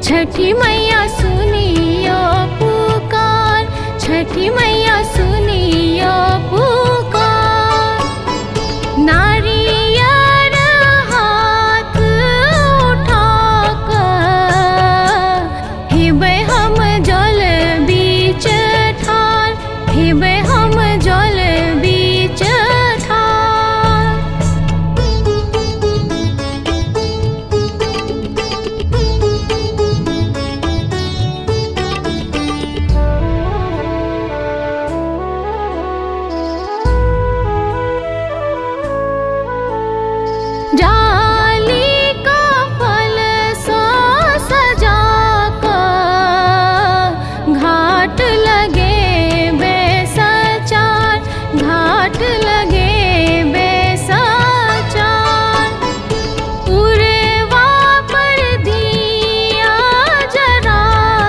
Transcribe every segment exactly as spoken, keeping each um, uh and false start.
छठी मैया सुनियो पुकार, छठी मैया सुनियो पुकार। नारियर हाथ उठाकर हेबै हम जल बीच ठार, हेबै हम जल बीच ठार। डाली का फल सो सजा कर घाट लगे बेसचार, घाट लगे बेसचार। उरवा पर दिया जरा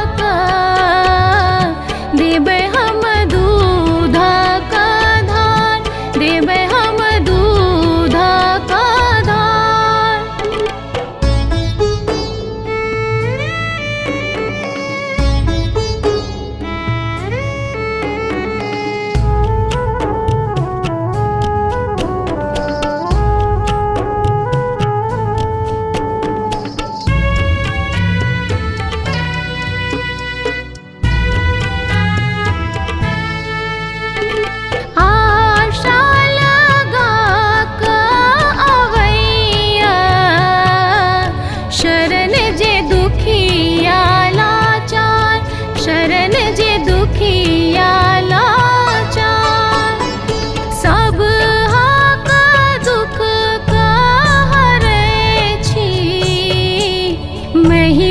कर देबै हम दूध का धार, देबै हम दूध का धार। आशा लगा क अवैया शरण जे दुखिया लाचार, शरण जे दुखिया लाचार। सब हाक दुख का हरै छी, मही